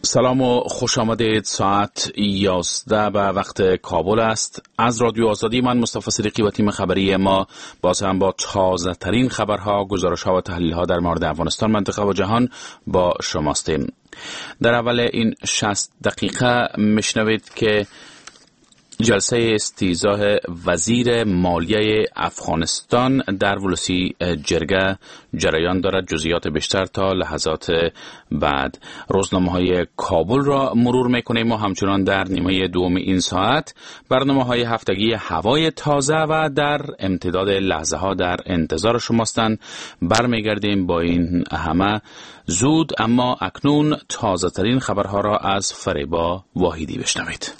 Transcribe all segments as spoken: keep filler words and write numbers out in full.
سلام و خوش آمدید. ساعت یازده به وقت کابل است. از رادیو آزادی من مصطفی صدیقی و تیم خبری ما باز هم با تازه ترین خبرها، گزارش‌ها و تحلیل‌ها در مورد افغانستان، منطقه و جهان با شماستیم. در اول این شصت دقیقه میشنوید که جلسه استیضاح وزیر مالیه افغانستان در ولسی جرگه جریان دارد. جزئیات بیشتر تا لحظات بعد. روزنامه‌های کابل را مرور می‌کنیم و همچنان در نیمه دوم این ساعت برنامه‌های هفتگی هوای تازه و در امتداد لحظه‌ها در انتظار شماستند. برمیگردیم با این همه زود، اما اکنون تازه ترین خبرها را از فریبا واحدی بشنوید.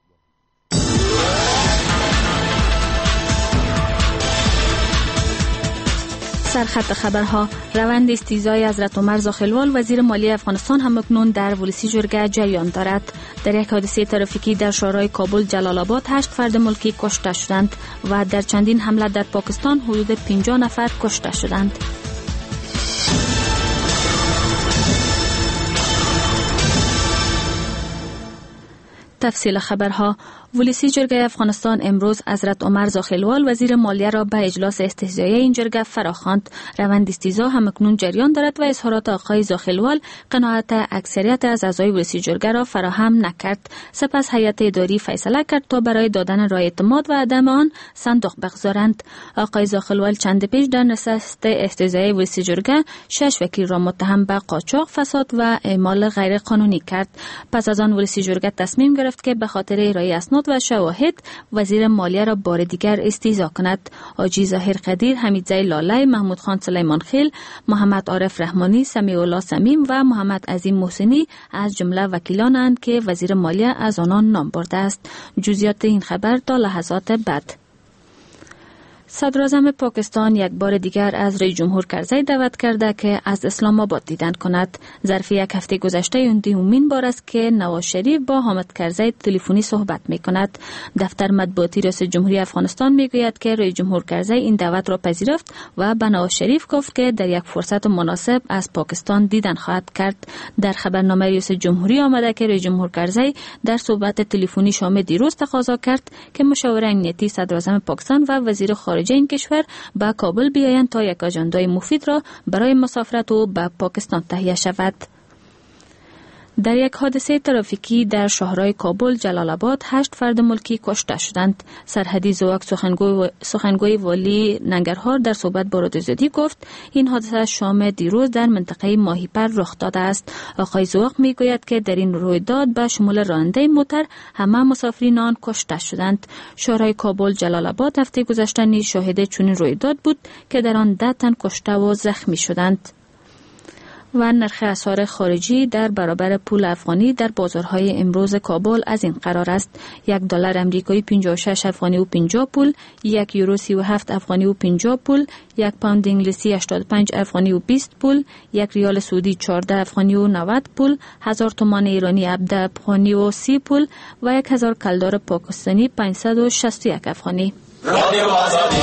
سرخط خبرها: روند استیضاح حضرت عمر زاخلوال وزیر مالیه افغانستان هم اکنون در ولسی جرگه جریان دارد. در یک حادثه ترافیکی در شهرهای کابل جلال آباد هشت فرد ملکی کشته شدند و در چندین حمله در پاکستان حدود پنجاه نفر کشته شدند. تفصیل خبرها: ولسی جرگه افغانستان امروز حضرت عمر زاخلوال وزیر مالیه را به اجلاس استیضاحی این جرگه فراخواند. روند استیضاح هم اکنون جریان دارد و اظهارات آقای زاخلوال قناعت اکثریت از اعضای ولسی جرگه را فراهم نکرد. سپس هیئت اداری فیصله کرد تا برای دادن رای اعتماد و عدم آن صندوق بگذارند. آقای زاخلوال چند پیش در نشست استیضاحی ولسی جرگه شش وکیل را متهم به قاچاق، فساد و اعمال غیر قانونی کرد. پس از آن ولسی جرگه تصمیم گرفت که به خاطر ارائه اسناد و شواهد وزیر مالیه را بار دیگر استیضاح کند. حاجی ظاهر قدیر، حمیدزی لاله، محمود خان سلیمان خیل، محمد عارف رحمانی، سمیع الله سمیم و محمد عظیم محسنی از جمله وکیلانند که وزیر مالیه از آنان نام برده است. جزئیات این خبر تا لحظات بعد. صدراعظم پاکستان یک بار دیگر از رئیس جمهور کرزی دعوت کرده که از اسلام آباد دیدن کند. ظرف یک هفته گذشته این دومین بار است که نواز شریف با حامد کرزی تلفنی صحبت می کند. دفتر مطبوعاتی رئیس جمهوری افغانستان می گوید که رئیس جمهور کرزی این دعوت را پذیرفت و به نواز شریف گفت که در یک فرصت مناسب از پاکستان دیدن خواهد کرد. در خبرنامه رئیس جمهوری آمده که رئیس جمهور کرزی در صحبت تلفنی شام دیروز تقاضا کرد که مشاور امنیتی صدراعظم پاکستان و وزیر خارجه این کشور به کابل بیایند تا یک اجندای مفید را برای مسافرت او به پاکستان تهیه شود. در یک حادثه ترافیکی در شهرهای کابل جلال آباد هشت فرد ملکی کشته شدند. سرحدی زواک سخنگوی, سخنگوی والی ننگرهار در صحبت با رادیو آزادی گفت این حادثه شام دیروز در منطقه ماهیپر رخ داده است. آقای زواک میگوید که در این رویداد به شمول راننده موتر همه مسافرین آن کشته شدند. شهرهای کابل جلال آباد هفته گذشته نیز شاهد چنین رویداد بود که در آن ده تن کشته و زخمی شدند. و نرخ اسعار خارجی در برابر پول افغانی در بازارهای امروز کابل از این قرار است: یک دلار امریکایی پنجاه و شش افغانی و پنجاه پول، یک یورو سی و هفت افغانی و پنجاه پول، یک پوند انگلیسی هشتاد و پنج افغانی و بیست پول، یک ریال سعودی چهارده افغانی و نود پول، هزار تومان ایرانی هفده افغانی و سی پول و یک هزار کلدار پاکستانی پانصد و شصت و یک افغانی. رادیو آزادی.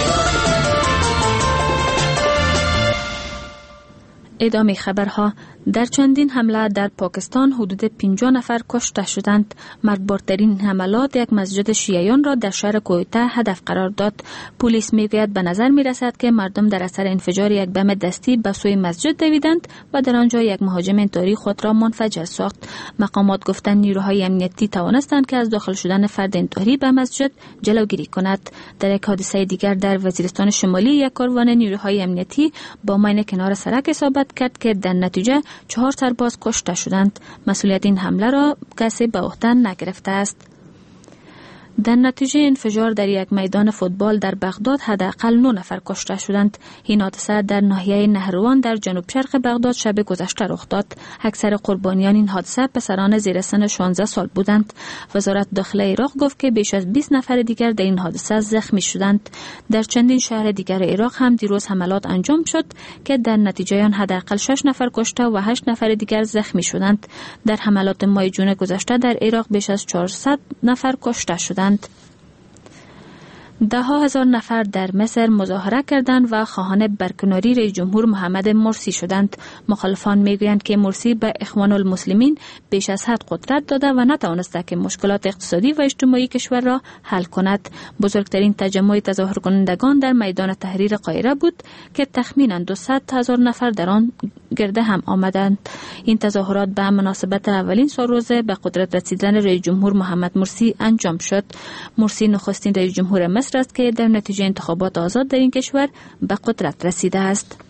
ادامه خبرها: در چندین حمله در پاکستان حدود پنجاه نفر کشته شدند. مرگبارترین حملات یک مسجد شیعیان را در شهر کویته هدف قرار داد. پلیس میگوید به نظر میرسد که مردم در اثر انفجار یک بم دستی به سوی مسجد دویدند و در آنجا یک مهاجم انتحاری خود را منفجر ساخت. مقامات گفتند نیروهای امنیتی توانستند که از داخل شدن فرد انتحاری به مسجد جلوگیری کند. در یک حادثه دیگر در وزیرستان شمالی یک کاروان نیروهای امنیتی با ماین کنار سرک اصابت کرد که در نتیجه چهار سرباز کشته شدند. مسئولیت این حمله را کسی به عهده نگرفته است. در نتیجه انفجار در یک میدان فوتبال در بغداد حداقل نه نفر کشته شدند. این حادثه در ناحیه نهروان در جنوب شرق بغداد شب گذشته رخ داد. اکثر قربانیان این حادثه پسران زیر سن شانزده سال بودند. وزارت داخله عراق گفت که بیش از بیست نفر دیگر در این حادثه زخمی شدند. در چندین شهر دیگر عراق هم دیروز حملات انجام شد که در نتیجه آن حداقل شش نفر کشته و هشت نفر دیگر زخمی شدند. در حملات ماه جون گذشته در عراق بیش از چهارصد نفر کشته شدند. ده ها هزار نفر در مصر مظاهره کردند و خواهان برکناری رئیس جمهور محمد مرسی شدند. مخالفان میگویند که مرسی به اخوان المسلمین بیش از حد قدرت داده و نتوانسته که مشکلات اقتصادی و اجتماعی کشور را حل کند. بزرگترین تجمع تظاهر کنندگان در میدان تحریر قاهره بود که تخمینا دویست هزار نفر در آن گرده هم آمدند. این تظاهرات به مناسبت اولین سالروز به قدرت رسیدن رئیس جمهور محمد مرسی انجام شد. مرسی نخستین رئیس جمهور مصر است که در نتیجه انتخابات آزاد در این کشور به قدرت رسیده است.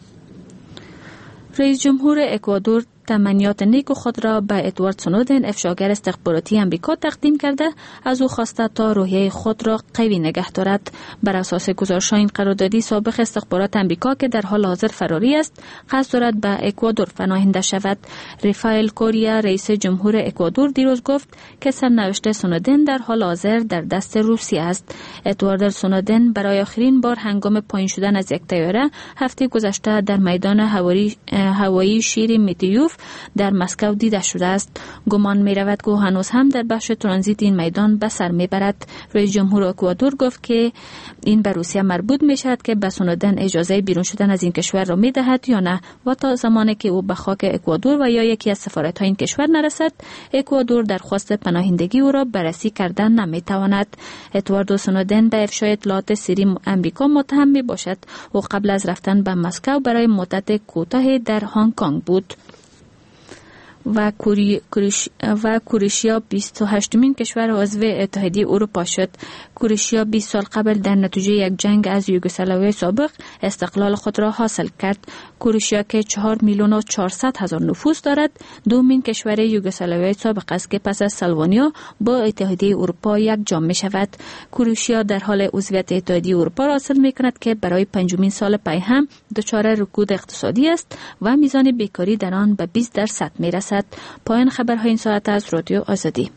رئیس جمهور اکوادور تمنیات نیک خود را به ادوارد سنودن افشاگر استخباراتی امریکا تقدیم کرده از او خواسته تا روحیه خود را قوی نگه دارد. بر اساس گزارش این قراردادی سابق استخبارات امریکا که در حال حاضر فراری است قصد دارد به اکوادور پناهنده شود. رافائل کوریا رئیس جمهور اکوادور دیروز گفت که سرنوشت سنودن در حال حاضر در دست روسیه است. ادوارد سنودن برای آخرین بار هنگام پایین شدن از یک طیاره هفته گذشته در میدان هوایی هوایی شیر میتیوف در مسکو دیده شده است. گمان می رود که هنوز هم در بخش ترانزیت این میدان به سر می برد. رئیس جمهور اکوادور گفت که این به روسیه مربوط می شود که به سنودن اجازه بیرون شدن از این کشور را می دهد یا نه و تا زمانی که او به خاک اکوادور و یا یکی از سفارت‌های این کشور نرسد اکوادور درخواست پناهندگی او را بررسی کردن نمی تواند. ادوارد سنودن به افشای اطلاعات سری امریکا متهم می باشد. او قبل از رفتن به مسکو برای مدت کوتاهی در هنگ کنگ بود. و کوری... کوریش... و کروشیا بیست و هشتمین کشور عضو اتحادیه اروپا شد. کروشیا بیست سال قبل در نتیجه یک جنگ از یوگسلاوی سابق استقلال خود را حاصل کرد. کروشیا که چهار میلیون و چهارصد هزار نفوس دارد دومین کشور یوگسلاوی سابق است که پس از سلوانیا با اتحادیه اروپا یک جام می شود. کروشیا در حال عضویت اتحادیه اروپا را حاصل می کند که برای پنجمین سال پی هم دچار رکود اقتصادی است و میزان بیکاری در آن به بیست درصد می رسد. پایان خبرهای این ساعت از رادیو آزادی.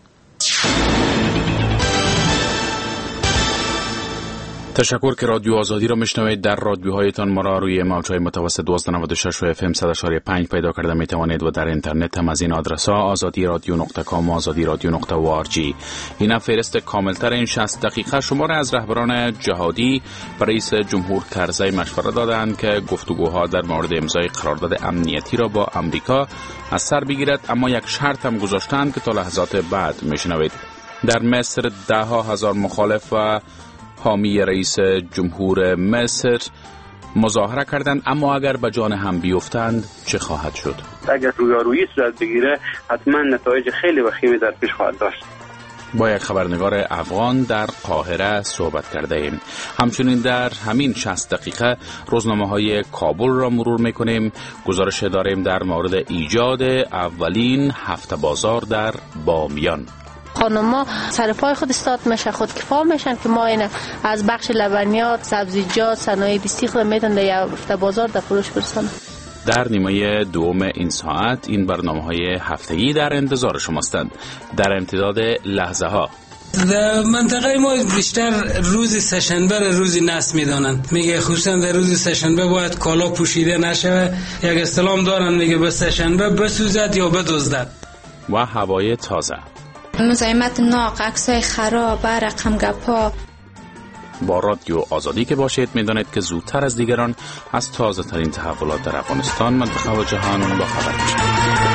تشکر که رادیو آزادی را میشنوید. در رادیوهایتان ما را روی موج‌های متوسط دویست و نود و شش و اف ام صد و پنج پیدا کرده می توانید و در اینترنت هم از این آدرس ها آزادی رادیو نقطه کام و آزادی رادیو نقطه او آر جی. این فهرست کاملتر این شصت دقیقه شما را از رهبران جهادی و رئیس جمهور کرزی مشوره دادند که گفتگوها در مورد امضای قرارداد امنیتی را با امریکا از سر بگیرد، اما یک شرط هم گذاشتند که تا لحظات بعد میشنوید. در مصر ده ها هزار مخالف و حامی رئیس جمهور مصر مظاهره کردند، اما اگر به جان هم بیفتند چه خواهد شد؟ اگر رویارویی صورت بگیره حتما نتایج خیلی وخیمی در پیش خواهد داشت. با یک خبرنگار افغان در قاهره صحبت کرده ایم. همچنین در همین شصت دقیقه روزنامه های کابل را مرور میکنیم. گزارش داریم در مورد ایجاد اولین هفته بازار در بامیان. خانم‌ها سر پای خود استاد میشه، خود کفا میشن که ما این از بخش لبنیات، سبزیجات، صنایع دستی خود میتونن در هفته بازار در فروش برسونن. در نیمه دوم این ساعت این برنامه‌های هفتگی در انتظار شماستند. در امتداد لحظه ها در منطقه ما بیشتر روز سه‌شنبه را روز نحس میدانند. میگه خصوصا در روز سه‌شنبه باید کالا پوشیده نشود. یک اصطلاح دارن میگه به سه‌شنبه بسوزد یا بدزدد. و هوای تازه، مزاحمت ناق، عکسای خراب، رقم گپا. با رادیو آزادی که باشید میدانید که زودتر از دیگران از تازه ترین تحولات در افغانستان، منطقه و جهان با خبر میشید.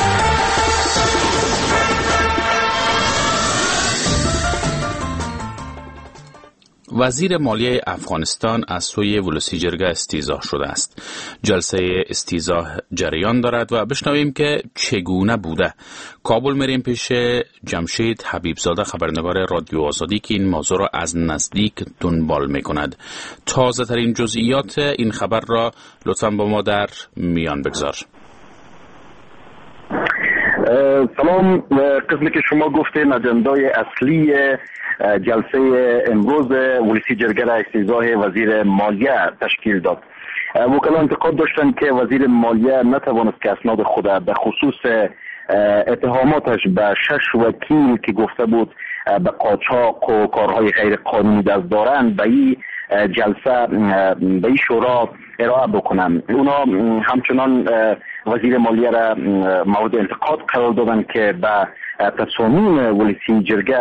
وزیر مالیه افغانستان از سوی ولسی جرگه استیضاح شده است. جلسه استیضاح جریان دارد و بشنویم که چگونه بوده. کابل میریم پیش جمشید حبیبزاده خبرنگار رادیو آزادی که این موضوع را از نزدیک دنبال میکند. تازه ترین جزئیات این خبر را لطفاً با ما در میان بگذار. سلام. قسمی که شما گفتین اجندای اصلی جلسه امروز ولسی جرگه را استیضاح وزیر مالیه تشکیل داد. وکلا انتقاد داشتند که وزیر مالیه نتوانست که اسناد خود به خصوص اتهاماتش به شش وکیل که گفته بود به قاچاق و کارهای غیر قانونی دست دارند به این جلسه به این شورا ارائه بکنند. اونا همچنان وزیر مالیه را مورد انتقاد قرار دادند که به تصامیم ولسی جرگه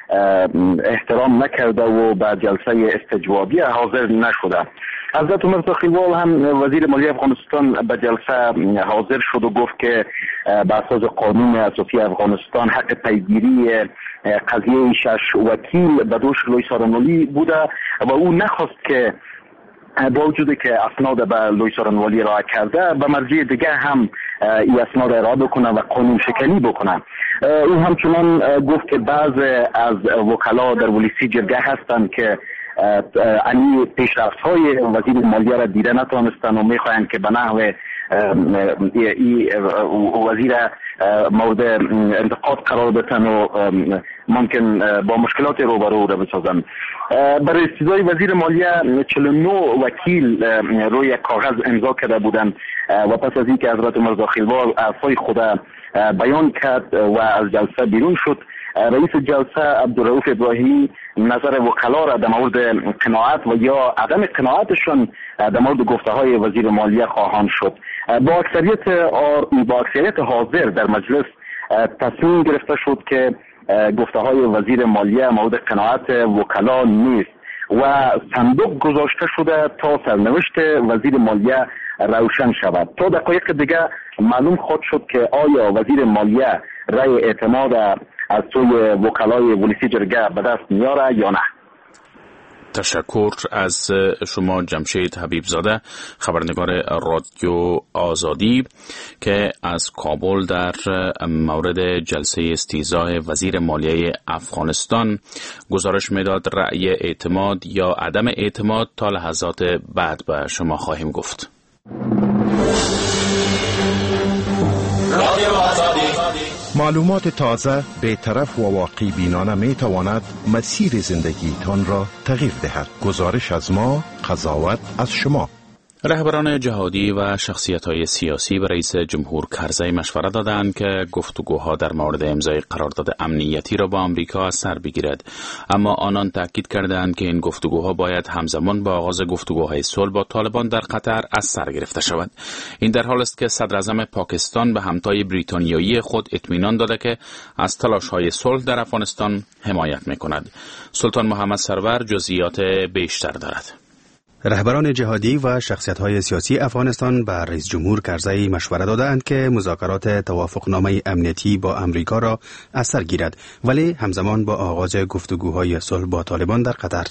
احترام نکرده و به جلسه استجوابی حاضر نشده. حضرت عمر زاخیلوال هم وزیر مالیه افغانستان به جلسه حاضر شد و گفت که به اساس قانون اساسی افغانستان حق پیگیری قضیه شش وکیل به دوش لوی سارنوالی بوده و او نخواست که با وجودی که اسناد به لوی سارنوالی ارائه کرده به مرجع دیگه هم این اسناد ارائه بکنه و قانون شکنی بکنه. او همچنان گفت که بعض از وکلا در ولیسی جرگه هستند که انی پیشرفت های وزیر مالیه را دیده نتوانستند و میخواهند که به نحو ای وزیر مورد انتقاد قرار بدن و ممکن با مشکلات روبرو را بسازند. برای استیضای وزیر مالیه چهل و نه وکیل روی کاغذ امضا کرده بودند و پس از اینکه حضرت عمر زاخیلوال حرفای خود بیان کرد و از جلسه بیرون شد، رئیس جلسه عبدالرؤوف ابراهیمی نظر وکلا را در مورد قناعت و یا عدم قناعتشان در مورد گفته های وزیر مالیه خواهان شد. با اکثریت با اکثریت حاضر در مجلس تصمیم گرفته شد که گفته های وزیر مالیه مورد قناعت وکلا نیست و صندوق گذاشته شده تا سرنوشت وزیر مالیه روشن شود. تا دقایق دیگه معلوم خواهد شد که آیا وزیر مالیه رأی اعتماد از سوی وکلای ولیسی جرگه به دست میاره یا نه. تشکر از شما جمشید حبیبزاده، خبرنگار رادیو آزادی که از کابل در مورد جلسه استیضاح وزیر مالیه افغانستان گزارش میداد. رأی اعتماد یا عدم اعتماد تا لحظات بعد به شما خواهیم گفت. معلومات تازه، بی‌طرف و واقعی بینانه می تواند مسیر زندگی تان را تغییر دهد. گزارش از ما، قضاوت از شما. رهبران جهادی و شخصیت‌های سیاسی به رئیس جمهور کرزی مشورت دادند که گفتگوها در مورد امضای قرارداد امنیتی را با آمریکا از سر بگیرد، اما آنان تاکید کردند که این گفتگوها باید همزمان با آغاز گفتگوهای صلح با طالبان در قطر از سر گرفته شود. این در حالی است که صدر اعظم پاکستان به همتای بریتانیایی خود اطمینان داده که از تلاش‌های صلح در افغانستان حمایت می‌کند. سلطان محمد سرور جزئیات بیشتر دارد. رهبران جهادی و شخصیت‌های سیاسی افغانستان به رئیس جمهور کرزی مشورت دادند که مذاکرات توافقنامه امنیتی با امریکا را از سر گیرد، ولی همزمان با آغاز گفتگوهای صلح با طالبان در قطر.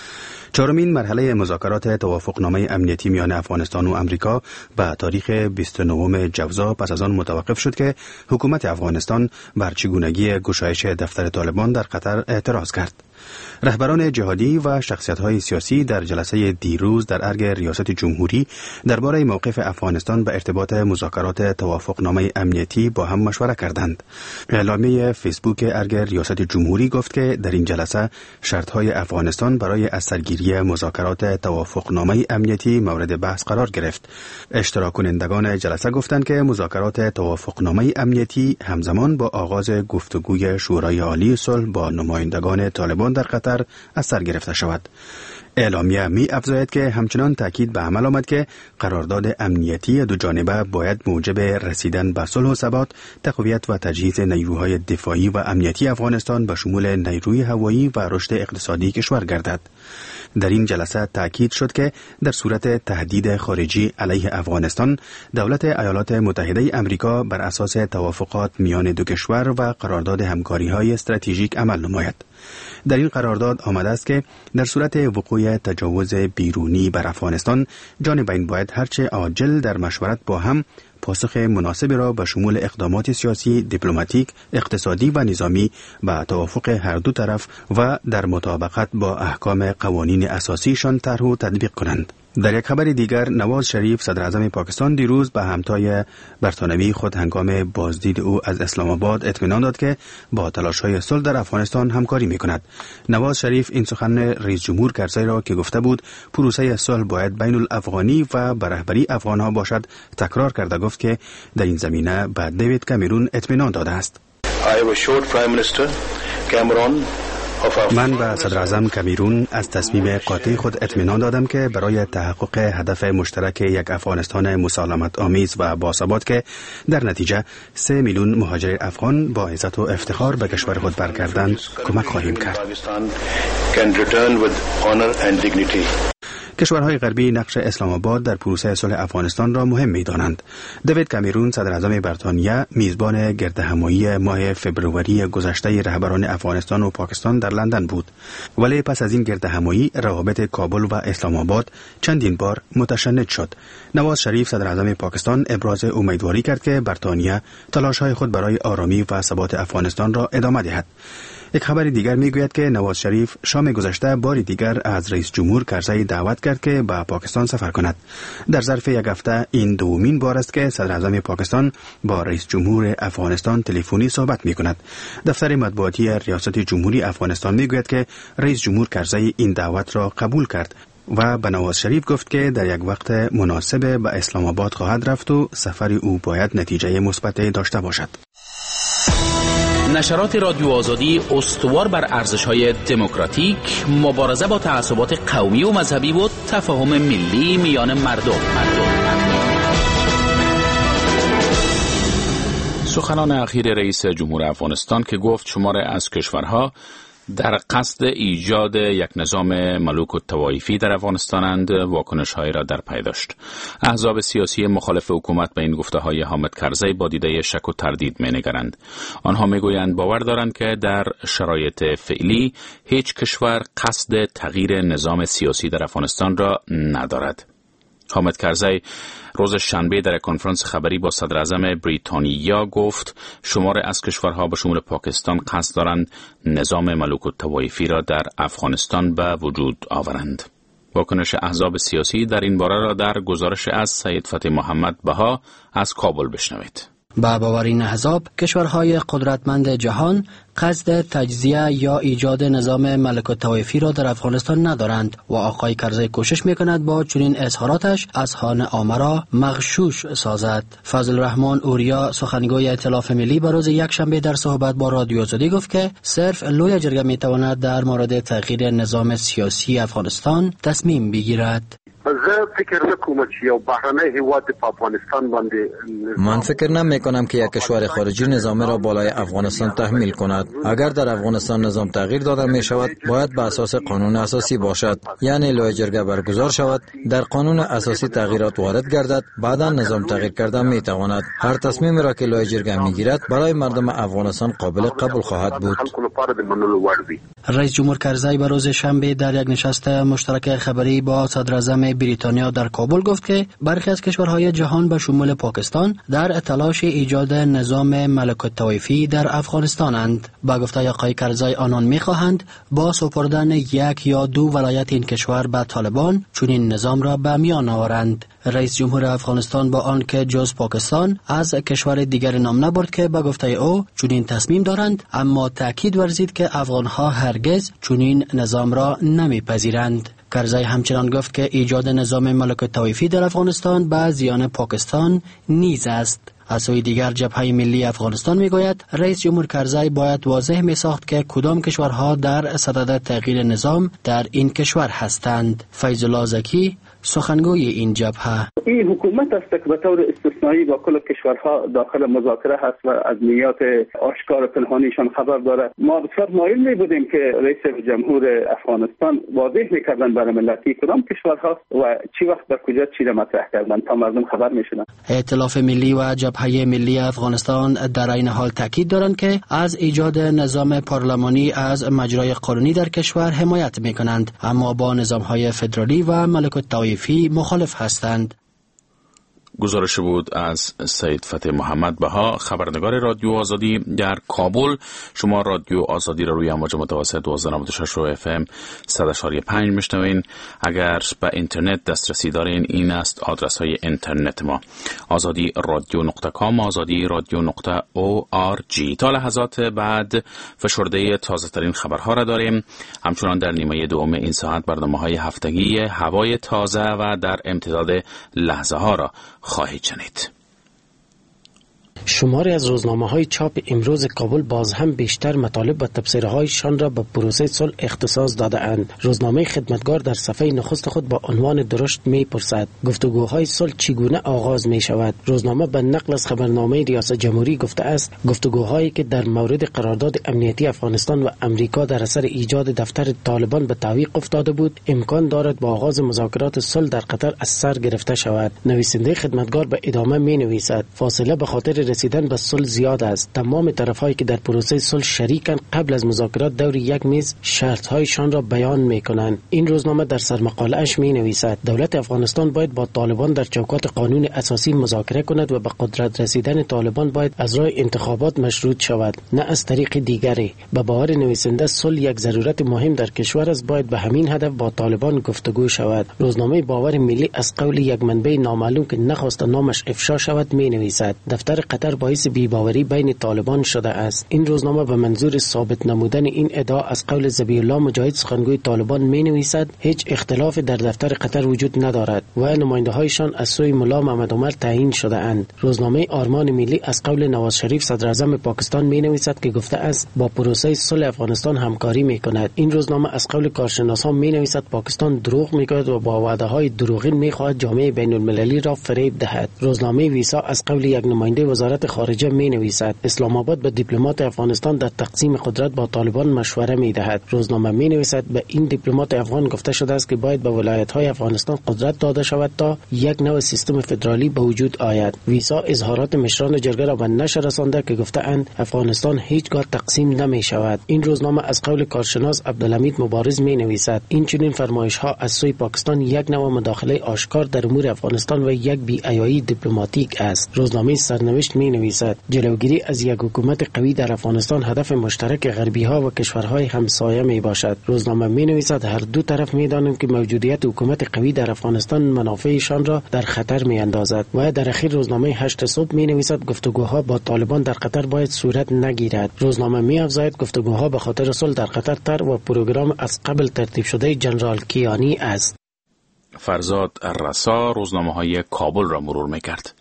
چهارمین مرحله مذاکرات توافقنامه امنیتی میان افغانستان و امریکا به تاریخ بیست و نهم جوزا پس از آن متوقف شد که حکومت افغانستان بر چگونگی گشایش دفتر طالبان در قطر اعتراض کرد. رهبران جهادی و شخصیت‌های سیاسی در جلسه دیروز در ارگ ریاست جمهوری درباره موقف افغانستان به ارتباط مذاکرات توافقنامه امنیتی با هم مشورت کردند. اعلامیه فیسبوک ارگ ریاست جمهوری گفت که در این جلسه شرط‌های افغانستان برای از سرگیری مذاکرات توافقنامه امنیتی مورد بحث قرار گرفت. اشتراک کنندگان جلسه گفتند که مذاکرات توافقنامه امنیتی همزمان با آغاز گفتگوی شورای عالی صلح با نمایندگان طالبان در قطر از سر گرفته شود. اعلامیه می افزاید که همچنان تاکید به عمل آمد که قرارداد امنیتی دو جانبه باید موجب رسیدن به صلح و ثبات، تقویت و تجهیز نیروهای دفاعی و امنیتی افغانستان به شمول نیروی هوایی و رشد اقتصادی کشور گردد. در این جلسه تاکید شد که در صورت تهدید خارجی علیه افغانستان، دولت ایالات متحده امریکا بر اساس توافقات میان دو کشور و قرارداد همکاری‌های استراتژیک عمل نماید. در این قرارداد آمده است که در صورت وقوع تجاوز بیرونی بر افغانستان، جانبین باید هرچه عاجل در مشورت با هم پاسخ مناسبی را به شمول اقدامات سیاسی، دیپلماتیک، اقتصادی و نظامی به توافق هر دو طرف و در مطابقت با احکام قوانین اساسیشان طرح و تطبیق کنند. در یک خبر دیگر، نواز شریف صدر اعظم پاکستان دیروز به همتای برطانوی خود هنگام بازدید او از اسلام آباد اطمینان داد که با تلاش‌های صلح در افغانستان همکاری می‌کند. نواز شریف این سخن رئیس جمهور کرزی را که گفته بود پروسه صلح باید بین الافغانی و به رهبری افغان‌ها باشد تکرار کرده، گفت که در این زمینه به دیوید کامرون اطمینان داده است. I have assured Prime Minister Cameron من به صدر اعظم کمیرون از تصمیم قاطع خود اطمینان دادم که برای تحقق هدف مشترک یک افغانستان مسالمت آمیز و باثبات که در نتیجه سه میلیون مهاجر افغان با عزت و افتخار به کشور خود برگردند کمک خواهیم کرد. کشورهای غربی نقش اسلام آباد در پروسه صلح افغانستان را مهم می‌دانند. دیوید کامرون صدر اعظم بریتانیا میزبان گردهمایی ماه فبروری گذشته رهبران افغانستان و پاکستان در لندن بود، ولی پس از این گردهمایی روابط کابل و اسلام آباد چندین بار متشنج شد. نواز شریف صدر اعظم پاکستان ابراز امیدواری کرد که بریتانیا تلاش‌های خود برای آرامی و ثبات افغانستان را ادامه دهد. یک خبر دیگر میگوید که نواز شریف شام گذشته باری دیگر از رئیس جمهور کرزی دعوت کرد که به پاکستان سفر کند. در ظرف یک هفته این دومین بار است که صدر اعظم پاکستان با رئیس جمهور افغانستان تلفنی صحبت میکند. دفتر مطبوعاتی ریاست جمهوری افغانستان میگوید که رئیس جمهور کرزی این دعوت را قبول کرد و به نواز شریف گفت که در یک وقت مناسب به اسلام آباد خواهد رفت و سفر او باید نتیجه مثبت داشته باشد. نشرات رادیو آزادی استوار بر ارزش‌های دموکراتیک، مبارزه با تعصبات قومی و مذهبی و تفاهم ملی میان مردم. مردم. سخنان اخیر رئیس جمهور افغانستان که گفت شمار از کشورها در قصد ایجاد یک نظام ملوک الطوایفی در افغانستانند واکنش‌هایی را در پی داشت. احزاب سیاسی مخالف حکومت به این گفته‌های حامد کرزی با دیده شک و تردید می‌نگرند. آنها می‌گویند باور دارند که در شرایط فعلی هیچ کشور قصد تغییر نظام سیاسی در افغانستان را ندارد. حامد کرزی روز شنبه در کنفرانس خبری با صدر اعظم بریتانیا گفت شمار از کشورها به شمول پاکستان قصد دارند نظام ملوک الطوایفی را در افغانستان به وجود آورند. واکنش احزاب سیاسی در این باره را در گزارش از سید فتح محمد بها از کابل بشنوید. با باور این احزاب کشورهای قدرتمند جهان قصد تجزیه یا ایجاد نظام ملک الطوایفی را در افغانستان ندارند و آقای کرزی کوشش میکند با چنین اظهاراتش اذهان عامه را مغشوش سازد. فضل الرحمن اوریا سخنگوی ائتلاف ملی به روز یکشنبه در صحبت با رادیو آزادی گفت که صرف لوی جرگه میتواند در مورد تغییر نظام سیاسی افغانستان تصمیم بگیرد. زه فکر نکوم چې یو بهرنی هیواد په افغانستان باندې من فکر نمی کنم که یک کشور خارجی نظام را بالای افغانستان تحمیل کند. اگر در افغانستان نظام تغییر داده می شود باید به اساس قانون اساسی باشد، یعنی لوی جرگه برگزار شود، در قانون اساسی تغییرات وارد گردد، بعدا نظام تغییر کردن می تواند. هر تصمیمی را که لوی جرگه می گیرد برای مردم افغانستان قابل قبول خواهد بود. رئیس جمهور کرزی به روز شنبه در یک نشست مشترک خبری با صدر اعظم بریتانیا در کابل گفت که برخی از کشورهای جهان به شمول پاکستان در تلاش ایجاد نظام ملک الطوایفی در افغانستانند. با گفته آقای کرزی آنان می‌خواهند با سپردن یک یا دو ولایت این کشور به طالبان چنین نظام را به میان آورند. رئیس جمهور افغانستان با آنکه جز پاکستان از کشور دیگر نام نبرد که به گفته او چنین تصمیم دارند، اما تاکید ورزید که افغانها هرگز چنین نظام را نمیپذیرند. کرزی همچنان گفت که ایجاد نظام ملک الطوایفی در افغانستان به زیان پاکستان نیز است. از سوی دیگر جبهه ملی افغانستان میگوید رئیس جمهور کرزی باید واضح می ساخت که کدام کشورها در صدد تغییر نظام در این کشور هستند. فیض الله زکی سخنگوی این جبهه: این حکومت است که به طور استثنایی با کل کشورها داخل مذاکره هست و از نیات آشکار پنهانیشان خبر داره. ما بسیار مایل می بودیم که رئیس جمهور افغانستان واضح میکردن برای ملتی کدام کشورها و چی وقت در کجا چی را مطرح کردن تا مردم خبر میشدن. ائتلاف ملی و جبهه ملی افغانستان در این حال تاکید دارند که از ایجاد نظام پارلمانی از مجرای قانونی در کشور حمایت میکنند، اما با نظامهای فدرالی و ملک الطوایفی مخالف هستند. گزارش بود از سید فتح محمد بها، خبرنگار رادیو آزادی در کابل. شما رادیو آزادی را روی امواج متوسط دوازده نود و شش اف ام صد و چهار و پنج میشنوین. اگر به اینترنت دسترسی دارین این است آدرس های اینترنت ما: آزادی رادیو نقطه کام، آزادی رادیو نقطه او آر جی. تا لحظات بعد فشرده تازه ترین خبرها را داریم. همچنان در نیمه دوم این ساعت برنامه های هفتگی هوای تازه و در امتداد لحظه ها را خواهید شنید. شماری از روزنامه‌های چاپ امروز کابل باز هم بیشتر مطالب و تبصره‌هایشان را به پروسه صلح اختصاص داده‌اند. روزنامه خدمتگار در صفحه نخست خود با عنوان درشت می‌پرسد گفتگوهای صلح چگونه آغاز می‌شود. روزنامه به نقل از خبرنامه ریاست جمهوری گفته است گفتگوهایی که در مورد قرارداد امنیتی افغانستان و امریکا در اثر ایجاد دفتر طالبان به تعویق افتاده بود، امکان دارد با آغاز مذاکرات صلح در قطر از سر گرفته شود. نویسنده خدمتگار به ادامه می‌نویسد فاصله به خاطر رسیدن به صلح زیاد است. تمام طرف‌هایی که در پروسه صلح شریکند قبل از مذاکرات دور یک میز شرط‌هایشان را بیان می‌کنند. این روزنامه در سرمقاله‌اش می‌نویسد دولت افغانستان باید با طالبان در چوکات قانون اساسی مذاکره کند و به قدرت رسیدن طالبان باید از راه انتخابات مشروط شود، نه از طریق دیگری. به باور نویسنده صلح یک ضرورت مهم در کشور است، باید به همین هدف با طالبان گفتگو شود. روزنامه باور ملی از قول یک منبع نامعلوم که نخواست نامش افشا شود می‌نویسد دفتر قطر باعث بی‌باوری بین طالبان شده است. این روزنامه به منظور ثابت نمودن این ادعا از قول ذبیح الله مجاهد سخنگوی طالبان می‌نویسد هیچ اختلاف در دفتر قطر وجود ندارد و نماینده‌هایشان از سوی ملا محمد عمر تعیین شده اند. روزنامه آرمان ملی از قول نواز شریف صدر اعظم پاکستان می‌نویسد که گفته است با پروسه صلح افغانستان همکاری می‌کند. این روزنامه از قول کارشناسان می‌نویسد پاکستان دروغ می‌گوید و با وعده‌های دروغین می‌خواهد جامعه بین‌المللی را فریب دهد. روزنامه ویسا از قول یک نماینده وزارت خارجه می‌نویسد اسلام آباد به دیپلمات افغانستان در تقسیم قدرت با طالبان مشوره می‌دهد. روزنامه می‌نویسد به این دیپلمات افغان گفته شده است که باید به ولایت‌های افغانستان قدرت داده شود تا یک نوع سیستم فدرالی به وجود آید. ویسا اظهارات مشران جرگه را به نشر رسانده که گفته‌اند افغانستان هیچگاه تقسیم نمی‌شود. این روزنامه از قول کارشناس عبدالحمید مبارز می‌نویسد این چنین فرمایش‌ها از سوی پاکستان یک نوع مداخله آشکار در امور افغانستان و یک بی‌حیایی دیپلماتیک است. روزنامه سرنوشت می‌نویسد جلوگیری از یک حکومت قوی در افغانستان هدف مشترک غربی‌ها و کشورهای همسایه میباشد. روزنامه می‌نویسد هر دو طرف می‌دانند که موجودیت حکومت قوی در افغانستان منافعشان را در خطر می‌اندازد. و در اخیر روزنامه هشت صبح می‌نویسد گفتگوها با طالبان در قطر باید صورت نگیرد. روزنامه می‌افزاید گفتگوها به خاطر صلح در قطر تر و پروگرام از قبل ترتیب شده جنرال کیانی است. فرزاد رسا روزنامه‌های کابل را مرور می‌کرد.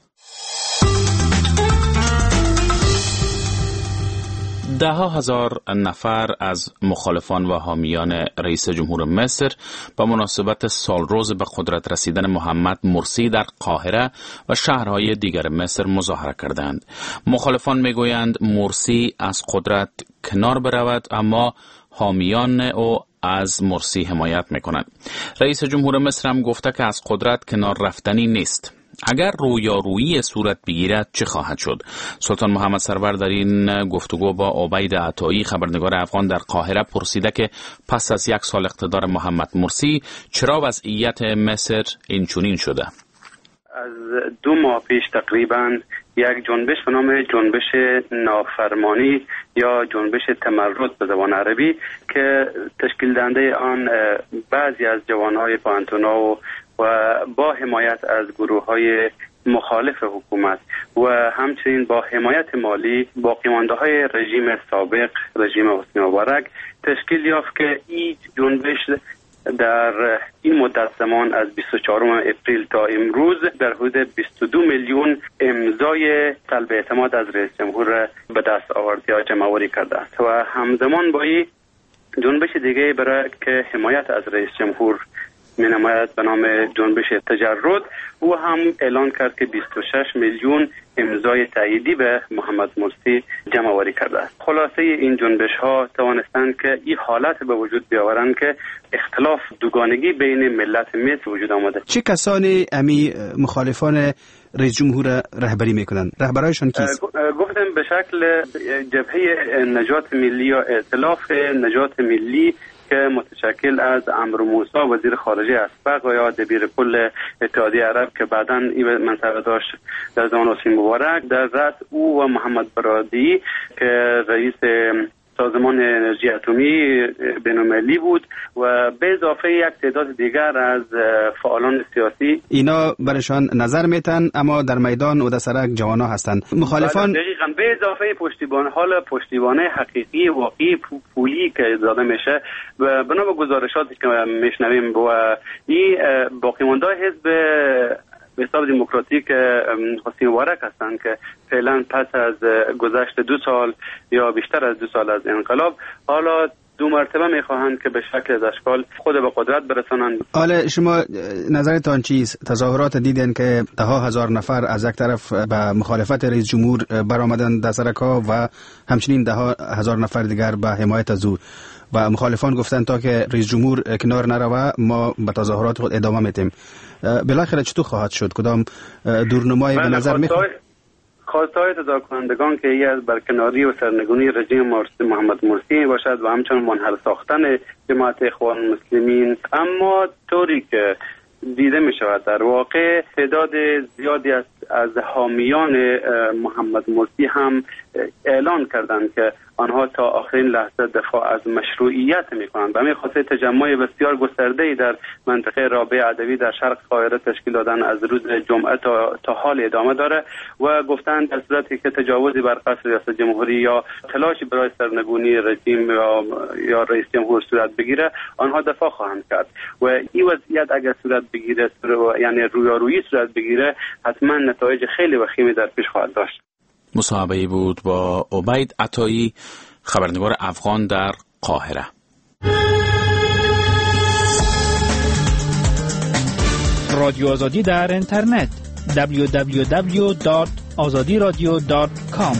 ده ها هزار نفر از مخالفان و حامیان رئیس جمهور مصر با مناسبت سالروز به قدرت رسیدن محمد مرسی در قاهره و شهرهای دیگر مصر مظاهره کردند. مخالفان میگویند مرسی از قدرت کنار برود، اما حامیان او از مرسی حمایت میکنند. رئیس جمهور مصر هم گفته که از قدرت کنار رفتنی نیست. اگر رویارویی صورت بگیرد چه خواهد شد؟ سلطان محمد سرور در این گفتگو با عبید عطایی خبرنگار افغان در قاهره پرسیده که پس از یک سال اقتدار محمد مرسی چرا وضعیت مصر اینچنین شده؟ از دو ماه پیش تقریبا یک جنبش به نام جنبش نافرمانی یا جنبش تمرد به زبان عربی که تشکیل دهنده آن بعضی از جوانهای پانتونا و و با حمایت از گروه های مخالف حکومت و همچنین با حمایت مالی باقی مانده های رژیم سابق، رژیم حسنی مبارک تشکیل یافت که این جنبش در این مدت زمان از بیست و چهارم اپریل تا امروز در حدود بیست و دو میلیون امضای طلب اعتماد از رئیس جمهور به دست آورد یا جمع‌آوری کرده است و همزمان با این جنبش دیگه برای که حمایت از رئیس جمهور می نماید به نام جنبش تجرد او هم اعلان کرد که بیست و شش میلیون امضای تاییدی به محمد مرسی جمع آوری کرده است. خلاصه این جنبش ها توانستند که این حالت به وجود بیاورند که اختلاف دوگانگی بین ملت مصر وجود آمده. چه کسانی امی مخالفان رئیس جمهور رهبری میکنن؟ رهبرایشان کیست؟ گفتم به شکل جبهه نجات ملی یا ائتلاف نجات ملی که متشکل از عمرو موسی وزیر خارجه اسبق و یا دبیر کل اتحادیه عرب که بعداً این منصب داشت در زمان حسنی مبارک، در رأس او و محمد برادی که رئیس سازمان انرژی اتمی بین‌المللی بود و به اضافه یک تعداد دیگر از فعالان سیاسی. اینا برشان نظر میتن اما در میدان و در سرک جوانا هستند. مخالفان دقیقاً به اضافه پشتیبان حال پشتیبانه حقیقی واقعی پولی که داده میشه و بنا به گزارشاتی که میشنویم و این باقی مانده حزب به حساب دموکراتیک حسین مبارک هستند که فعلا پس از گذشت دو سال یا بیشتر از دو سال از انقلاب حالا دو مرتبه میخواهند که به شکل از اشکال خود به قدرت برسانند. حالا شما نظرتان چیست؟ تظاهرات دیدن که ده ها هزار نفر از یک طرف به مخالفت رئیس جمهور برآمدن در سرک‌ها و همچنین ده ها هزار نفر دیگر به حمایت از او و مخالفان گفتن تا که رئیس جمهور کنار نروه ما به تظاهرات خود ادامه میدیم. بالاخره چطور خواهد شد؟ کدام دورنمایی به نظر میخواد؟ خواستهای تظاهرکنندگان که یکی از برکناری و سرنگونی رژیم محمد مرسی باشد و همچنین منحل ساختن جماعت اخوان المسلمین، اما طوری که دیده می شود در واقع تعداد زیادی از از حامیان محمد مرسی هم اعلان کردند که آنها تا آخرین لحظه دفاع از مشروعیت می کنند. به همین خاطر تجمع بسیار گسترده‌ای در منطقه رابعه ادوی در شرق قاهره تشکیل دادن از روز جمعه تا, تا حال ادامه داره و گفتند در صورتی که تجاوزی بر قصر ریاست جمهوری یا تلاشی برای سرنگونی رژیم یا, یا رئیس جمهور صورت بگیره آنها دفاع خواهند کرد و این وضعیت اگر صورت بگیره یعنی رویارویی صورت بگیره حتما نتایج خیلی وخیمی در پیش خواهد داشت. مصاحبه‌ای بود با عبید عطایی، خبرنگار افغان در قاهره. رادیو آزادی در اینترنت دبلیو دبلیو دبلیو دات آزادی رادیو دات کام.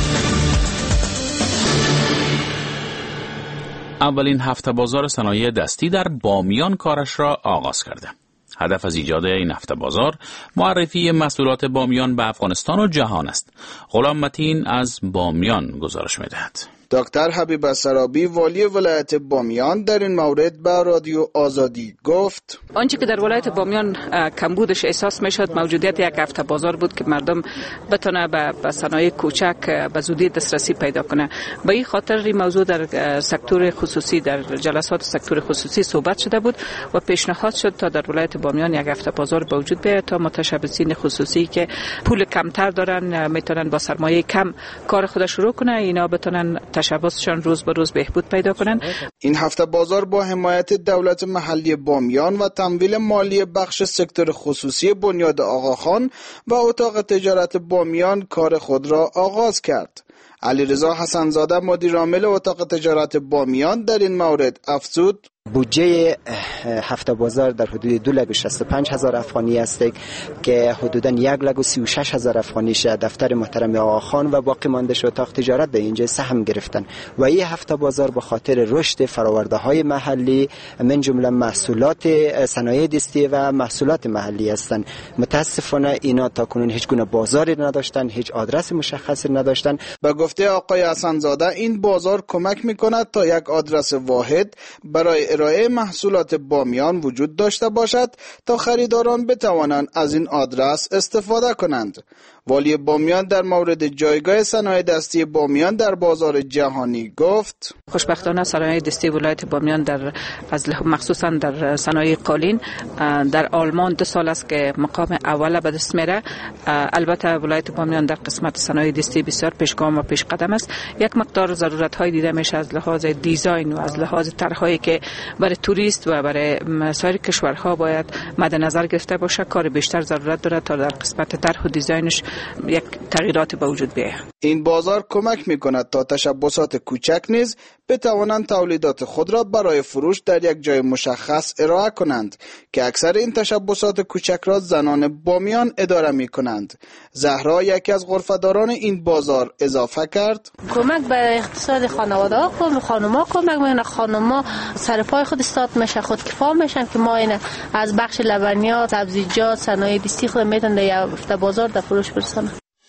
اولین هفته بازار صنایع دستی در بامیان کارش را آغاز کرده. هدف از ایجاد این هفته بازار معرفی محصولات بامیان به افغانستان و جهان است. غلام متین از بامیان گزارش می‌دهد. دکتر حبیب سرابی والی ولایت بامیان در این مورد به رادیو آزادی گفت آنچه که در ولایت بامیان کمبودش احساس میشد موجودیت یک هفته بازار بود که مردم بتونه به صنایع کوچک به زودی دسترسی پیدا کنه. به این خاطر این موضوع در سکتور خصوصی در جلسات سکتور خصوصی صحبت شده بود و پیشنهاد شد تا در ولایت بامیان یک هفته بازار به وجود بیاید تا متشبثین خصوصی که پول کمتر دارن میتونن با سرمایه کم کار خود شروع کنه، اینا بتونن تشبثشان روز به روز بهبود پیدا کنن. این هفته بازار با حمایت دولت محلی بامیان و تمویل مالی بخش سکتور خصوصی بنیاد آقاخان و اتاق تجارت بامیان کار خود را آغاز کرد. علیرضا حسن‌زاده مدیر عامل اتاق تجارت بامیان در این مورد افزود بودجه هفته بازار در حدود دو لاک و شصت و پنج هزار افغانی است که حدوداً یک لاک و سی و شش هزار افغانیش دفتر محترم آقاخان و باقی مانده‌اش اتاق تجارت در اینجا سهم گرفتن و این هفته بازار به خاطر رشد فرآورده‌های محلی من جمله محصولات صنایع دستی و محصولات محلی هستند. متاسفانه اینا تاکنون هیچ گونه بازاری نداشتن، هیچ آدرس مشخصی نداشتن. به گفته آقای حسن‌زاده این بازار کمک می‌کند تا یک آدرس واحد برای ارائه محصولات بامیان وجود داشته باشد تا خریداران بتوانند از این آدرس استفاده کنند. والی بامیان در مورد جایگاه صنایع دستی بامیان در بازار جهانی گفت خوشبختانه صنایع دستی ولایت بامیان در از مخصوصا در صنایع قالین در آلمان دو سال است که مقام اول به دست میره. البته ولایت بامیان در قسمت صنایع دستی بسیار پیشگام و پیش قدم است. یک مقدار ضرورت های دیده میشه از لحاظ دیزاین و از لحاظ طرح‌هایی که برای توریست و برای سایر کشورها باید مد نظر گرفته باشه. کار بیشتر ضرورت داره تا در قسمت طرح و دیزاینش یک تغییرات به وجود بیاید. این بازار کمک میکند تا تشبثات کوچک نیز بتوانند تولیدات خود را برای فروش در یک جای مشخص ارائه کنند که اکثر این تشبثات کوچک را زنان بامیان اداره میکنند. زهرا یکی از غرفه‌داران این بازار اضافه کرد کمک به اقتصاد خانواده‌ها کم خانم‌ها کمک میکنه. خانم‌ها سر پای خود استاد میشه، خود کفا میشن که ما این از بخش لبنیات، سبزیجات، صنایع دستی خود میتونن در هفته بازار در فروش برسونن.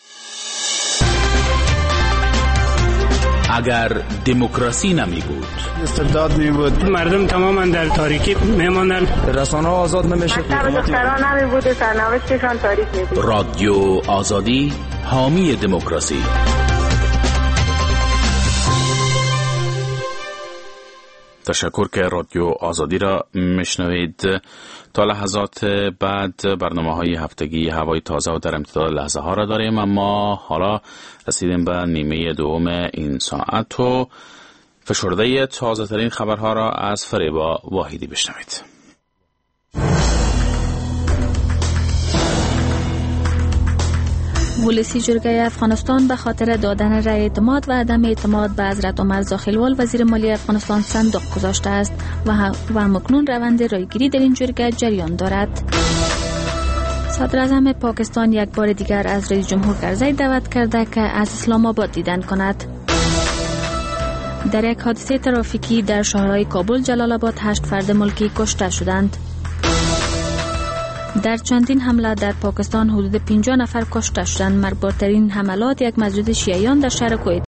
اگر دموکراسی نمی بود، استبداد می بود، مردم تماما در تاریکی میماندن، رسانه ها آزاد نمیشه، دختران نمی بود، سرنوشتشان تاریک می بود. رادیو آزادی حامی دموکراسی. تشکر که رادیو آزادی را میشنوید. تا لحظات بعد برنامه های هفتگی هوای تازه و در امتداد لحظه ها را داریم، اما حالا رسیدیم به نیمه دوم این ساعت و فشرده تازه ترین خبرها را از فریبا واحدی بشنوید. ولسی جرگه افغانستان به خاطر دادن رأی اعتماد و عدم اعتماد به حضرت عمر زاخیلوال وزیر مالی افغانستان صندوق گذاشته است و و مکنون روند رایگیری در این جرگه جریان دارد. صدر اعظم پاکستان یک بار دیگر از رئیس جمهور کرزی دعوت کرده که از اسلام آباد دیدن کند. در یک حادثه ترافیکی در شهرهای کابل، جلال آباد هشت فرد ملکی کشته شدند. در چندین حمله در پاکستان حدود پنجاه نفر کشته شدند. مرگبارترین حملات یک مسجد شیعیان در شهر کویت